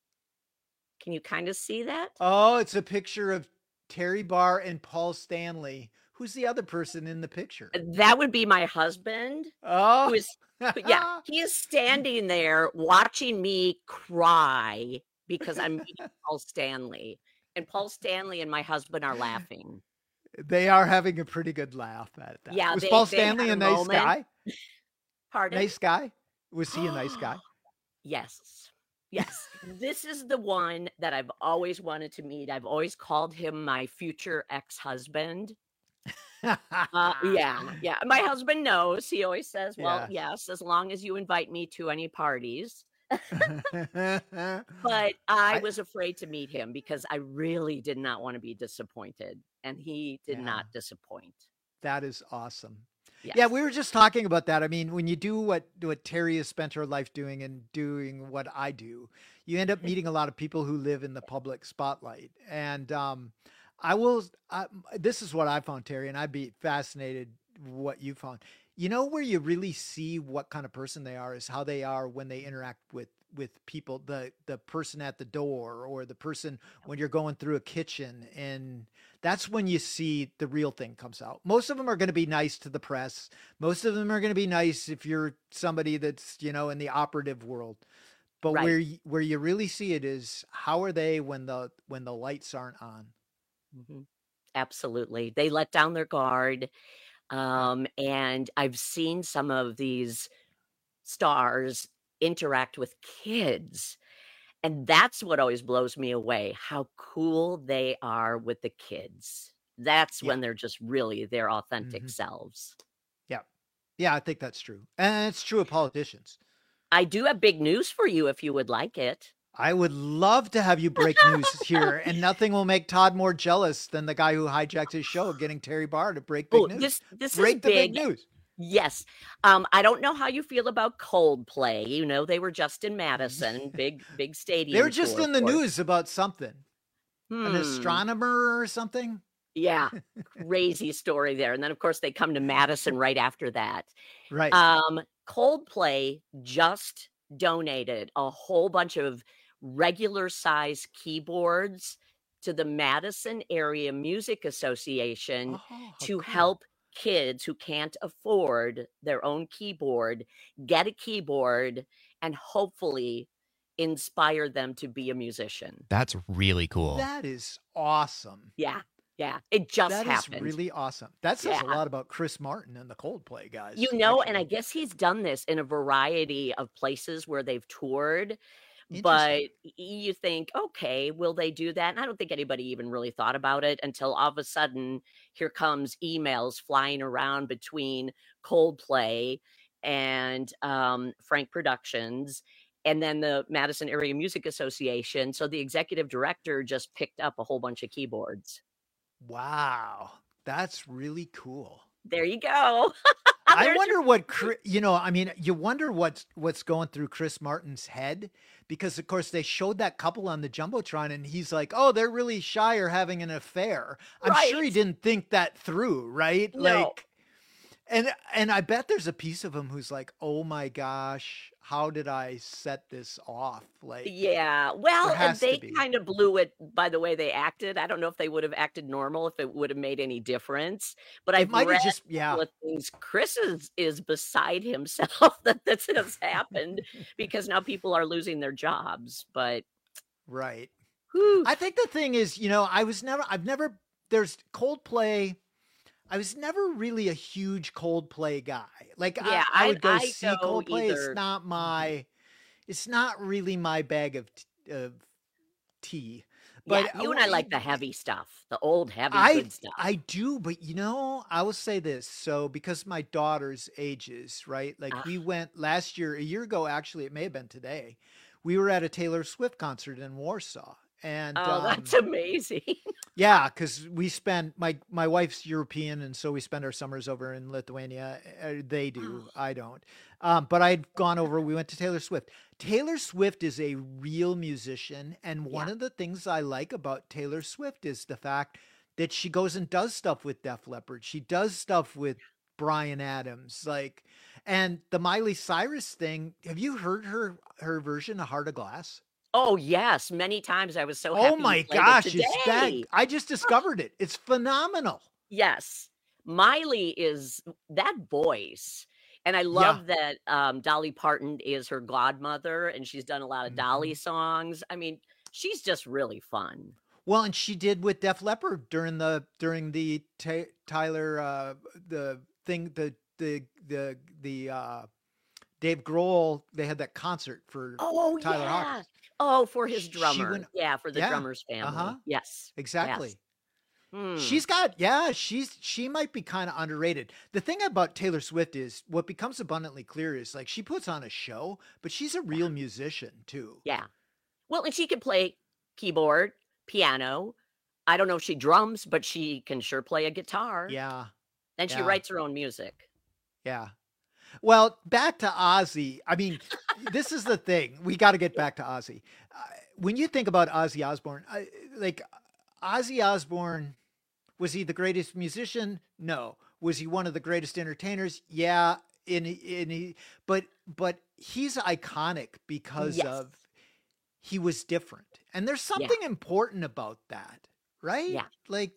Can you kind of see that? Oh, it's a picture of Terry Barr and Paul Stanley. Who's the other person in the picture? That would be my husband. Oh. Who is, yeah, he is standing there watching me cry because I'm meeting Paul Stanley. And Paul Stanley and my husband are laughing. They are having a pretty good laugh at that. Yeah, was Paul Stanley had a nice moment. guy? Pardon? Nice guy? Was he a nice guy? Yes. Yes. This is the one that I've always wanted to meet. I've always called him my future ex-husband. Yeah. My husband knows. He always says, well, yes, as long as you invite me to any parties. But I was afraid to meet him because I really did not want to be disappointed. And he did not disappoint. That is awesome. Yes. Yeah, we were just talking about that. I mean, when you do what Terry has spent her life doing and doing what I do, you end up meeting a lot of people who live in the public spotlight. And this is what I found, Terry, and I'd be fascinated what you found. You know, where you really see what kind of person they are is how they are when they interact with people, the person at the door or the person when you're going through a kitchen. And that's when you see the real thing comes out. Most of them are going to be nice to the press. Most of them are going to be nice if you're somebody that's, in the operative world. But Right. where you really see it is how are they when the lights aren't on? Mhm. Absolutely. They let down their guard. And I've seen some of these stars interact with kids. And that's what always blows me away, how cool they are with the kids. That's when they're just really their authentic selves. Yeah. Yeah, I think that's true. And it's true of politicians. I do have big news for you if you would like it. I would love to have you break news here, and nothing will make Todd more jealous than the guy who hijacked his show, getting Terry Barr to break big news. This break is the big big. news. Yes. I don't know how you feel about Coldplay. They were just in Madison, big stadium. They were just tour, in the of course. news about something. An astronomer or something? Yeah. Crazy story there. And then, of course, they come to Madison right after that. Right. Coldplay just donated a whole bunch of regular size keyboards to the Madison Area Music Association to help kids who can't afford their own keyboard get a keyboard and hopefully inspire them to be a musician. That's really cool. That is awesome. Yeah. Yeah. It just happened. That is really awesome. That says a lot about Chris Martin and the Coldplay guys. You know, and I guess he's done this in a variety of places where they've toured. But you think, okay, will they do that? And I don't think anybody even really thought about it until all of a sudden here comes emails flying around between Coldplay and Frank Productions and then the Madison Area Music Association. So the executive director just picked up a whole bunch of keyboards. Wow. That's really cool. There you go. I wonder what, you wonder what's going through Chris Martin's head, because of course they showed that couple on the Jumbotron and he's like, oh, they're really shy or having an affair. I'm sure he didn't think that through. Right. No. Like, and I bet there's a piece of him who's like, oh my gosh, how did I set this off? Like, yeah, well, and they kind of blew it by the way they acted. I don't know if they would have acted normal, if it would have made any difference, but I've read things. Chris is beside himself that this has happened because now people are losing their jobs, but. Right. Whew. I think the thing is, there's Coldplay. I was never really a huge Coldplay guy. Like, yeah, I would go see Coldplay. Either. It's not really my bag of tea. But yeah, you and I like the heavy stuff, the old heavy good stuff. I do, but I will say this. So because my daughter's ages, right? Like we went last year, a year ago, actually, it may have been today. We were at a Taylor Swift concert in Warsaw. And that's amazing. Yeah, because we spend my wife's European, and so we spend our summers over in Lithuania. They do, I don't. But I'd gone over. We went to Taylor Swift. Taylor Swift is a real musician, and one of the things I like about Taylor Swift is the fact that she goes and does stuff with Def Leppard. She does stuff with Bryan Adams, like, and the Miley Cyrus thing. Have you heard her version of Heart of Glass? Oh, yes. Many times I was so happy. Oh, my gosh. It's that. I just discovered it. It's phenomenal. Yes. Miley is that voice. And I love that Dolly Parton is her godmother, and she's done a lot of Dolly songs. I mean, she's just really fun. Well, and she did with Def Leppard during the Tyler the thing the Dave Grohl. They had that concert for Tyler Hawkins. Oh, for his drummer. For the drummer's family. Yes. Exactly. Yes. She's got, she might be kind of underrated. The thing about Taylor Swift is what becomes abundantly clear is like she puts on a show, but she's a real musician too. Yeah. Well, and she can play keyboard, piano. I don't know if she drums, but she can sure play a guitar. Yeah. And she writes her own music. Yeah. Well, back to Ozzy. I mean, this is the thing. We got to get back to Ozzy. When you think about Ozzy Osbourne, Ozzy Osbourne, was he the greatest musician? No. Was he one of the greatest entertainers? Yeah. But he's iconic because of he was different. And there's something important about that, right? Yeah. Like.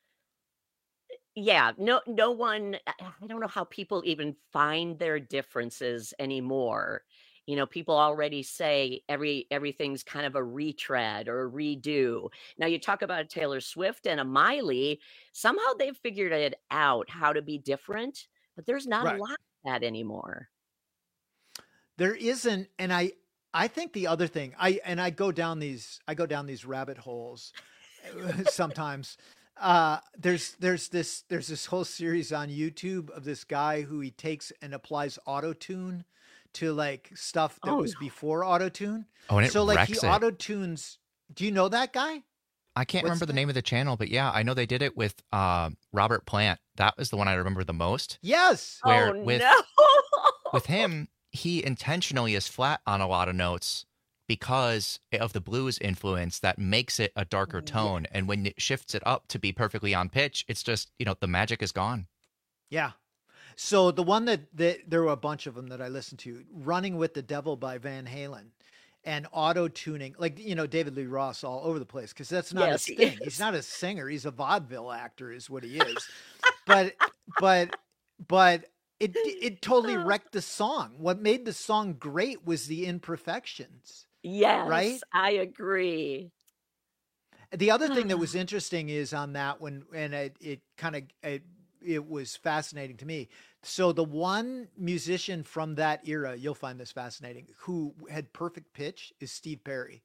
Yeah, no one, I don't know how people even find their differences anymore. You know, people already say everything's kind of a retread or a redo. Now you talk about a Taylor Swift and a Miley, somehow they've figured it out how to be different, but there's not a lot of that anymore. There isn't, and I think the other thing, I go down these rabbit holes sometimes. There's this whole series on YouTube of this guy who he takes and applies auto-tune to like stuff that was before auto-tune. Oh, and so like he it. auto-tunes. Do you know that guy? I can't remember the name of the channel, but yeah, I know they did it with Robert Plant. That was the one I remember the most. Yes. Where with him, he intentionally is flat on a lot of notes because of the blues influence that makes it a darker tone. And when it shifts it up to be perfectly on pitch, it's just, the magic is gone. Yeah. So the one that there were a bunch of them that I listened to, Running with the Devil by Van Halen and auto-tuning, like, David Lee Roth all over the place, because that's not his thing. He's not a singer. He's a vaudeville actor is what he is. But but it totally wrecked the song. What made the song great was the imperfections. Yes, right? I agree. The other thing that was interesting is on that one, and it was fascinating to me. So the one musician from that era, you'll find this fascinating, who had perfect pitch is Steve Perry.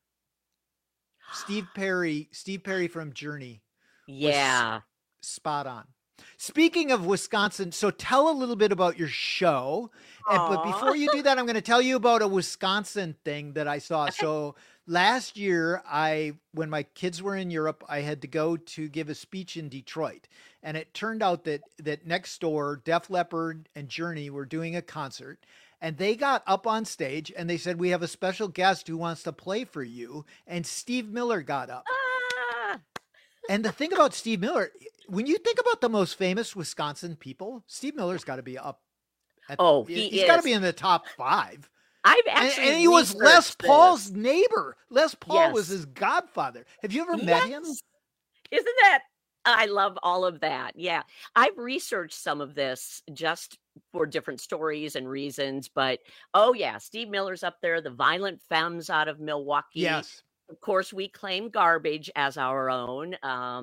Steve Perry from Journey. Yeah. Spot on. Speaking of Wisconsin, so tell a little bit about your show. But before you do that, I'm going to tell you about a Wisconsin thing that I saw. Okay. So last year, when my kids were in Europe, I had to go to give a speech in Detroit. And it turned out that next door, Def Leppard and Journey were doing a concert. And they got up on stage and they said, we have a special guest who wants to play for you. And Steve Miller got up. And the thing about Steve Miller, when you think about the most famous Wisconsin people, Steve Miller's got to be up. He's got to be in the top 5. I've actually and he was Les Paul's neighbor. Les Paul was his godfather. Have you ever met him? Isn't that? I love all of that. Yeah. I've researched some of this just for different stories and reasons, but Steve Miller's up there. The Violent Femmes out of Milwaukee. Yes. Of course, we claim Garbage as our own.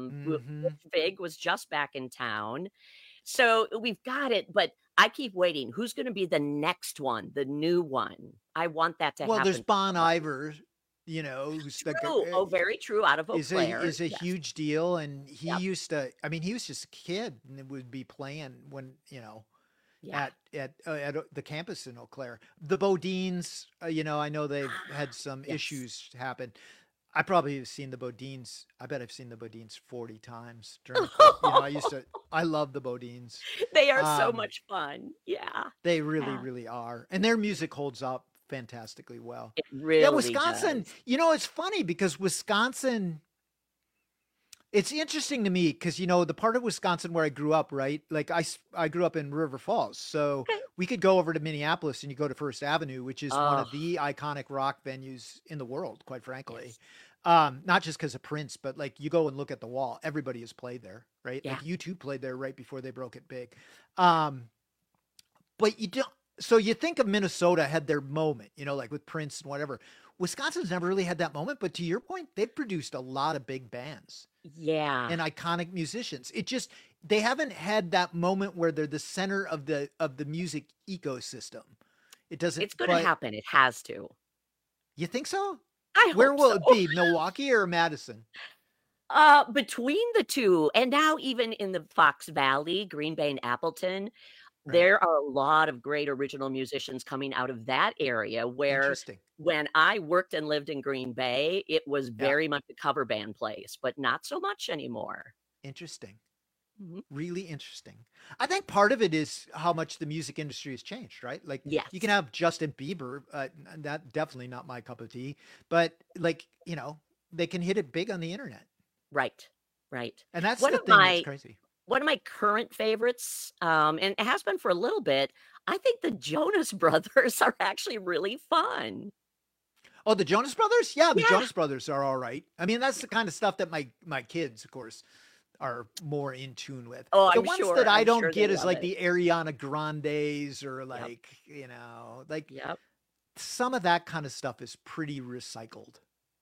Big was just back in town. So we've got it, but I keep waiting. Who's going to be the next one, the new one? I want that to happen. Well, there's Bon Iver, who's very true, out of Eau Claire. Is a huge deal. And he used to, he was just a kid and would be playing when, at the campus in Eau Claire. The Bodines, I know they've had some issues happen. I probably have seen the Bodines. I bet I've seen the Bodines 40 times. I love the Bodines. They are so much fun. Yeah. They really, really are. And their music holds up fantastically well. It really Wisconsin, does. It's funny because Wisconsin, it's interesting to me because, the part of Wisconsin where I grew up, right? Like I grew up in River Falls. So we could go over to Minneapolis and you go to First Avenue, which is one of the iconic rock venues in the world, quite frankly. Yes. Not just because of Prince, but like you go and look at the Wall, everybody has played there, right? Yeah. Like U2 played there right before they broke it big. But you don't, so you think of Minnesota had their moment, like with Prince and whatever. Wisconsin's never really had that moment, but to your point, they've produced a lot of big bands. Yeah. And iconic musicians. They haven't had that moment where they're the center of the music ecosystem. It's going to happen. It has to. You think so? Where will it be? Milwaukee or Madison? Between the two, and now even in the Fox Valley, Green Bay and Appleton, there are a lot of great original musicians coming out of that area where when I worked and lived in Green Bay, it was very much a cover band place, but not so much anymore. Interesting. Mm-hmm. Really interesting. I think part of it is how much the music industry has changed, right? Like you can have Justin Bieber, that definitely not my cup of tea, but they can hit it big on the internet. Right. And that's the thing that's crazy. One of my current favorites, and it has been for a little bit, I think the Jonas Brothers are actually really fun. Oh, the Jonas Brothers? Yeah, the Jonas Brothers are all right. That's the kind of stuff that my kids, of course, are more in tune with. Oh, the ones that I don't get is like the Ariana Grandes or like, some of that kind of stuff is pretty recycled.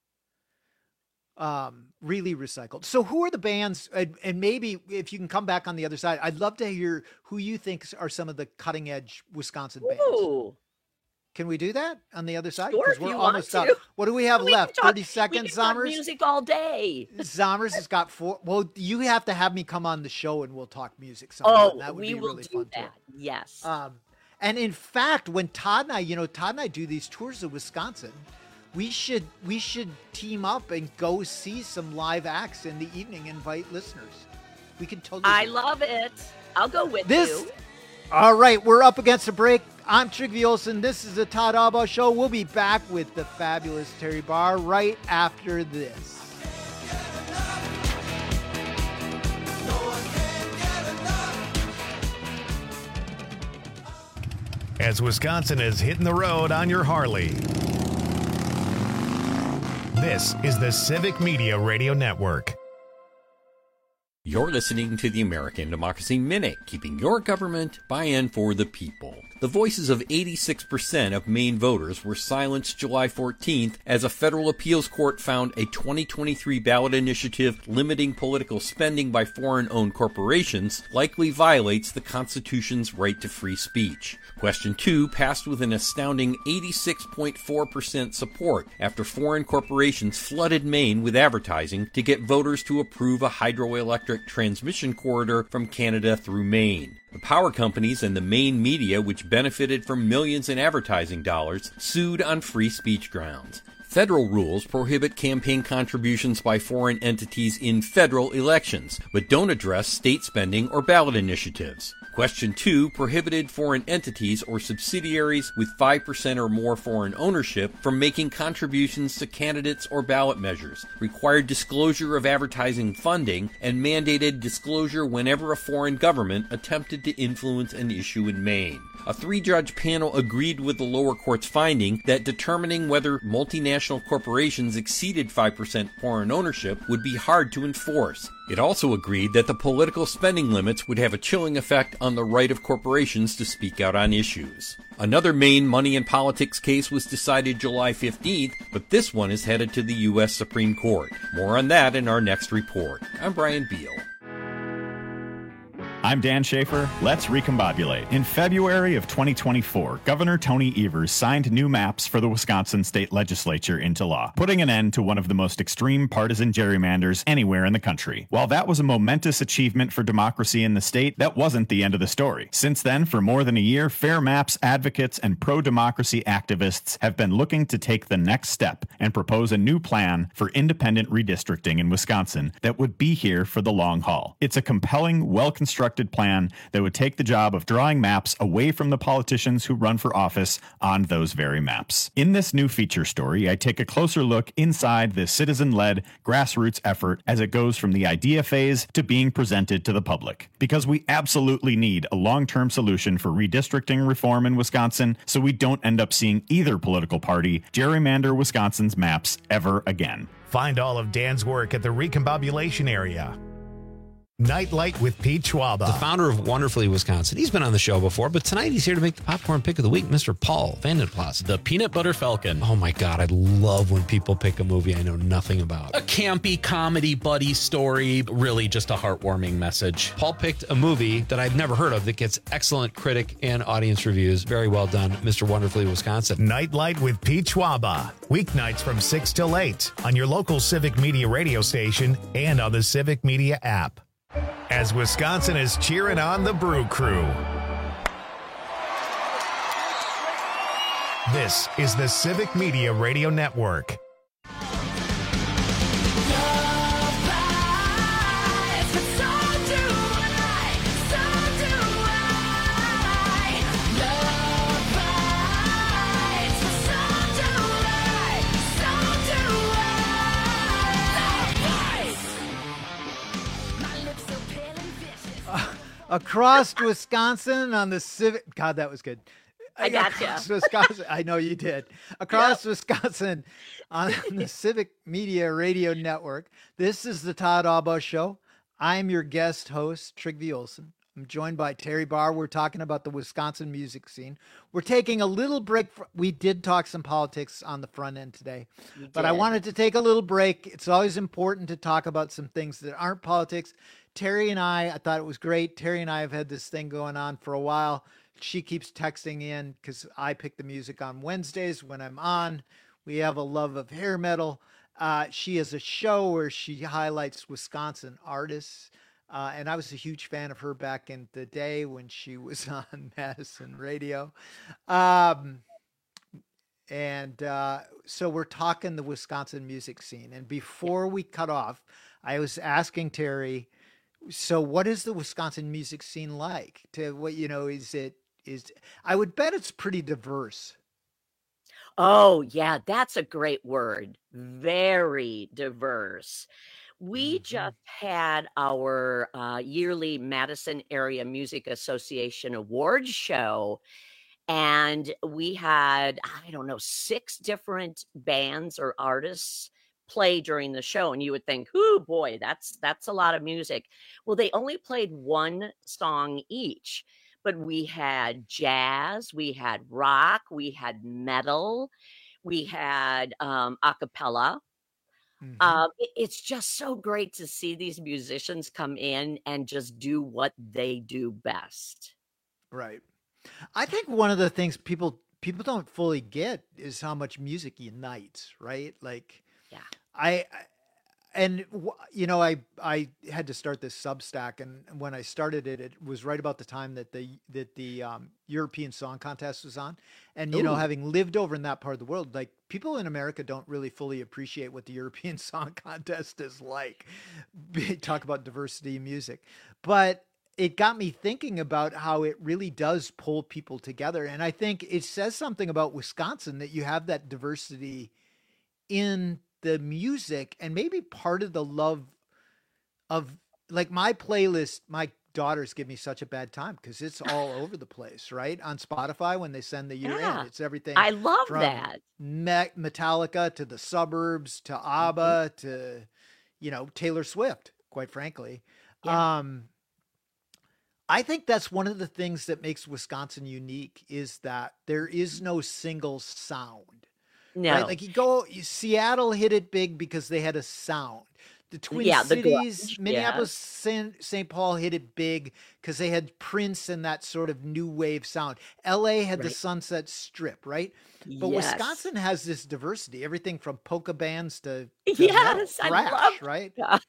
Really recycled. So who are the bands, and maybe if you can come back on the other side, I'd love to hear who you think are some of the cutting edge Wisconsin bands. Can we do that on the other side? Sure, we're almost up. What do we have left? 30 seconds, Zommers? Music all day. Zommers has got 4. Well, you have to have me come on the show and we'll talk music. That would be really fun too. Yes. And in fact, when Todd and I do these tours of Wisconsin, we should team up and go see some live acts in the evening, invite listeners. We can totally. I love it. I'll go with you. All right, we're up against a break. I'm Trygve Olsen. This is the Todd Albaugh Show. We'll be back with the fabulous Terry Barr right after this. As Wisconsin is hitting the road on your Harley. This is the Civic Media Radio Network. You're listening to the American Democracy Minute, keeping your government by and for the people. The voices of 86% of Maine voters were silenced July 14th as a federal appeals court found a 2023 ballot initiative limiting political spending by foreign-owned corporations likely violates the Constitution's right to free speech. Question 2 passed with an astounding 86.4% support after foreign corporations flooded Maine with advertising to get voters to approve a hydroelectric transmission corridor from Canada through Maine. The power companies and the Maine media, which benefited from millions in advertising dollars, sued on free speech grounds. Federal rules prohibit campaign contributions by foreign entities in federal elections, but don't address state spending or ballot initiatives. Question 2 prohibited foreign entities or subsidiaries with 5% or more foreign ownership from making contributions to candidates or ballot measures, required disclosure of advertising funding, and mandated disclosure whenever a foreign government attempted to influence an issue in Maine. A 3-judge panel agreed with the lower court's finding that determining whether multinational corporations exceeded 5% foreign ownership would be hard to enforce. It also agreed that the political spending limits would have a chilling effect on the right of corporations to speak out on issues. Another Maine money and politics case was decided July 15th, but this one is headed to the U.S. Supreme Court. More on that in our next report. I'm Brian Beal. I'm Dan Schaefer. Let's recombobulate. In February of 2024, Governor Tony Evers signed new maps for the Wisconsin state legislature into law, putting an end to one of the most extreme partisan gerrymanders anywhere in the country. While that was a momentous achievement for democracy in the state, that wasn't the end of the story. Since then, for more than a year, Fair Maps advocates and pro-democracy activists have been looking to take the next step and propose a new plan for independent redistricting in Wisconsin that would be here for the long haul. It's a compelling, well-constructed plan that would take the job of drawing maps away from the politicians who run for office on those very maps. In this new feature story, I take a closer look inside this citizen-led grassroots effort as it goes from the idea phase to being presented to the public. Because we absolutely need a long-term solution for redistricting reform in Wisconsin so we don't end up seeing either political party gerrymander Wisconsin's maps ever again. Find all of Dan's work at the Recombobulation Area. Nightlight with Pete Schwaba, the founder of Wonderfully Wisconsin. He's been on the show before, but tonight he's here to make the popcorn pick of the week, Mr. Paul Vandenplas. The Peanut Butter Falcon. Oh my God, I love when people pick a movie I know nothing about. A campy comedy buddy story, really just a heartwarming message. Paul picked a movie that I've never heard of that gets excellent critic and audience reviews. Very well done, Mr. Wonderfully Wisconsin. Nightlight with Pete Schwaba, weeknights from 6 till 8 on your local Civic Media radio station and on the Civic Media app. As Wisconsin is cheering on the Brew Crew. This is the Civic Media Radio Network. Across Wisconsin on the Civic... God, that was good. I gotcha. Across Wisconsin, I know you did. Across Wisconsin on the Civic Media Radio Network. This is the Todd Albaugh Show. I'm your guest host, Trygve Olsen. I'm joined by Terry Barr. We're talking about the Wisconsin music scene. We're taking a little break. We did talk some politics on the front end today, but I wanted to take a little break. It's always important to talk about some things that aren't politics. Terry and I thought it was great. Terry and I have had this thing going on for a while. She keeps texting in because I pick the music on Wednesdays when I'm on. We have a love of hair metal. She has a show where she highlights Wisconsin artists. And I was a huge fan of her back in the day when she was on Madison Radio. So we're talking the Wisconsin music scene. And before we cut off, I was asking Terry, so what is the Wisconsin music scene like? To what, I would bet it's pretty diverse. Oh, yeah, that's a great word. Very diverse. We just had our yearly Madison Area Music Association Awards show, and we had, 6 different bands or artists play during the show, and you would think, "Oh boy, that's a lot of music." Well, they only played one song each, but we had jazz, we had rock, we had metal, we had a cappella. It's just so great to see these musicians come in and just do what they do best. Right. I think one of the things people don't fully get is how much music unites, right? Like, yeah, I had to start this Substack, and when I started it, it was right about the time that the European Song Contest was on, and having lived over in that part of the world, like people in America don't really fully appreciate what the European Song Contest is like. Talk about diversity in music, but it got me thinking about how it really does pull people together, and I think it says something about Wisconsin that you have that diversity in the music, and maybe part of the love of, like, my playlist. My daughters give me such a bad time because it's all over the place, right? On Spotify, when they send the year in, it's everything. I love from that. Metallica to the Suburbs to ABBA to, Taylor Swift, quite frankly. Yeah. I think that's one of the things that makes Wisconsin unique, is that there is no single sound. No. Right? Like Seattle hit it big because they had a sound. The Twin Cities, Minneapolis, St. Paul hit it big because they had Prince and that sort of new wave sound. LA had the Sunset Strip, right? But Wisconsin has this diversity, everything from polka bands to metal, thrash, right? Yeah.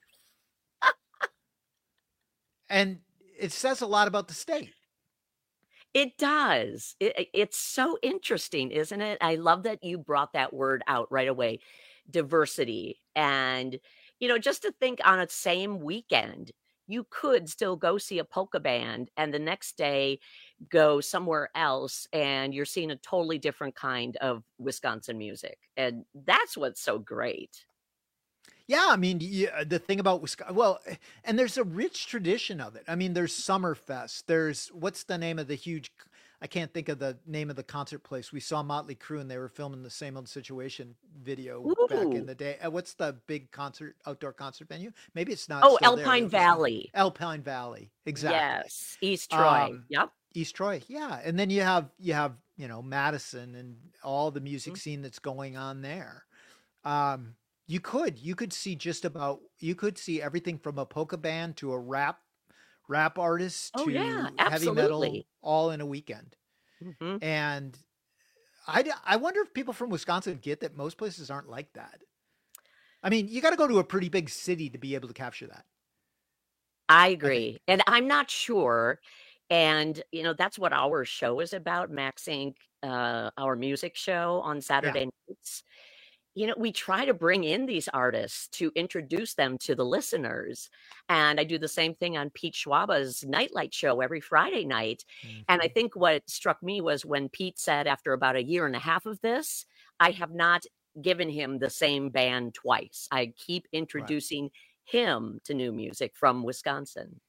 And it says a lot about the state. It does. It's so interesting, isn't it? I love that you brought that word out right away, diversity. And, just to think, on a same weekend, you could still go see a polka band and the next day go somewhere else and you're seeing a totally different kind of Wisconsin music. And that's what's so great. Yeah, I mean, the thing about Wisconsin, and there's a rich tradition of it. I mean, there's Summerfest. There's, what's the name of the huge, I can't think of the name of the concert place. We saw Motley Crue and they were filming the Same Old Situation video back in the day. What's the big outdoor concert venue? Maybe it's not. Oh, Alpine Valley. Alpine Valley, exactly. Yes, East Troy. Yep. East Troy, yeah. And then you have Madison and all the music scene that's going on there. You could see you could see everything from a polka band to a rap artist to heavy metal, all in a weekend. And I wonder if people from Wisconsin get that most places aren't like that. I mean, you got to go to a pretty big city to be able to capture that. I agree. And I'm not sure. And, that's what our show is about, Max Inc., our music show on Saturday nights. We try to bring in these artists to introduce them to the listeners. And I do the same thing on Pete Schwaba's Nightlight show every Friday night. And I think what struck me was when Pete said, after about a year and a half of this, I have not given him the same band twice. I keep introducing him to new music from Wisconsin.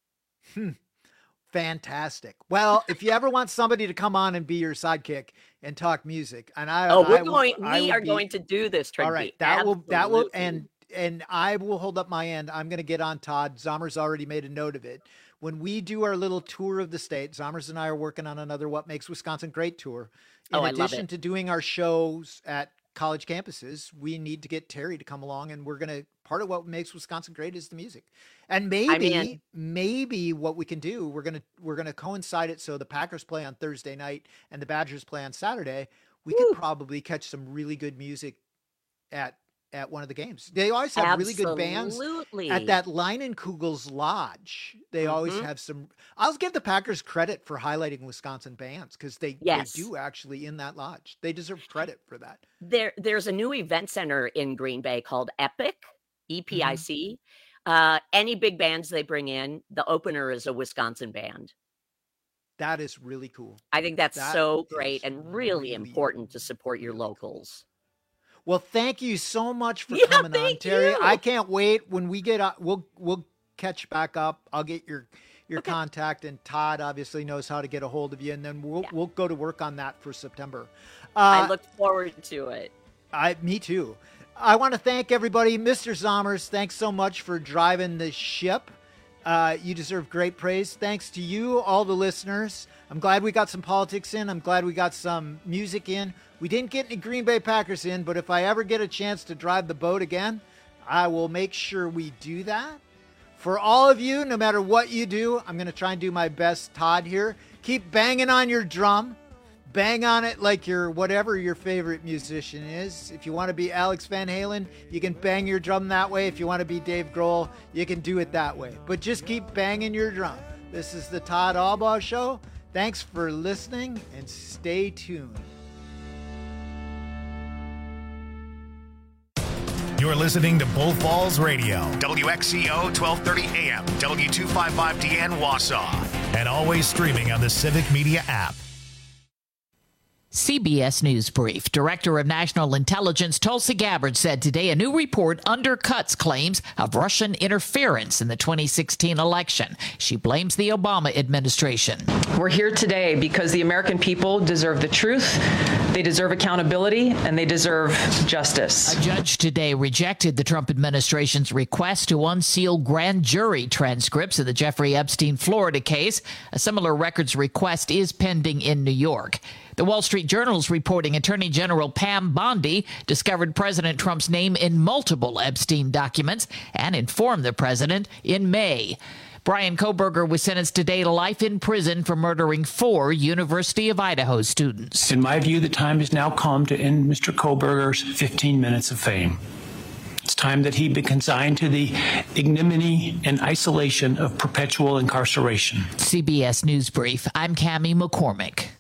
Fantastic. Well, if you ever want somebody to come on and be your sidekick and talk music, and we are going to do this, Trigby. All right, that will, and I will hold up my end. I'm going to get on Todd. Zommer's already made a note of it. When we do our little tour of the state, Zommer's and I are working on another What Makes Wisconsin Great tour. In addition to doing our shows at college campuses, we need to get Terry to come along, and part of what makes Wisconsin great is the music. And maybe what we can do, we're gonna coincide it so the Packers play on Thursday night and the Badgers play on Saturday. We could probably catch some really good music at one of the games. They always have really good bands at that Leinenkugel's Lodge. They always have some. I'll give the Packers credit for highlighting Wisconsin bands because they do actually in that lodge. They deserve credit for that. There's a new event center in Green Bay called Epic, EPIC. Any big bands they bring in, the opener is a Wisconsin band. That is really cool. I think that's so great and really important to support your locals. Well, thank you so much for coming on, Terry. I can't wait when we get up. We'll catch back up. I'll get your contact, and Todd obviously knows how to get a hold of you, and then we'll go to work on that for September. I look forward to it. Me too. I want to thank everybody. Mr. Zommers, thanks so much for driving the ship. You deserve great praise. Thanks to you, all the listeners. I'm glad we got some politics in. I'm glad we got some music in. We didn't get any Green Bay Packers in, but if I ever get a chance to drive the boat again, I will make sure we do that. For all of you, no matter what you do, I'm going to try and do my best, Todd, here. Keep banging on your drum. Bang on it like you're whatever your favorite musician is. If you want to be Alex Van Halen, you can bang your drum that way. If you want to be Dave Grohl, you can do it that way. But just keep banging your drum. This is the Todd Albaugh Show. Thanks for listening and stay tuned. You're listening to Bull Falls Radio, WXCO 1230 AM, W255DN Wausau, and always streaming on the Civic Media app. CBS News Brief. Director of National Intelligence Tulsi Gabbard said today a new report undercuts claims of Russian interference in the 2016 election. She blames the Obama administration. We're here today because the American people deserve the truth, they deserve accountability, and they deserve justice. A judge today rejected the Trump administration's request to unseal grand jury transcripts of the Jeffrey Epstein Florida case. A similar records request is pending in New York. The Wall Street Journal's reporting Attorney General Pam Bondi discovered President Trump's name in multiple Epstein documents and informed the president in May. Brian Kohberger was sentenced today to life in prison for murdering 4 University of Idaho students. In my view, the time has now come to end Mr. Kohberger's 15 minutes of fame. It's time that he be consigned to the ignominy and isolation of perpetual incarceration. CBS News Brief. I'm Cammie McCormick.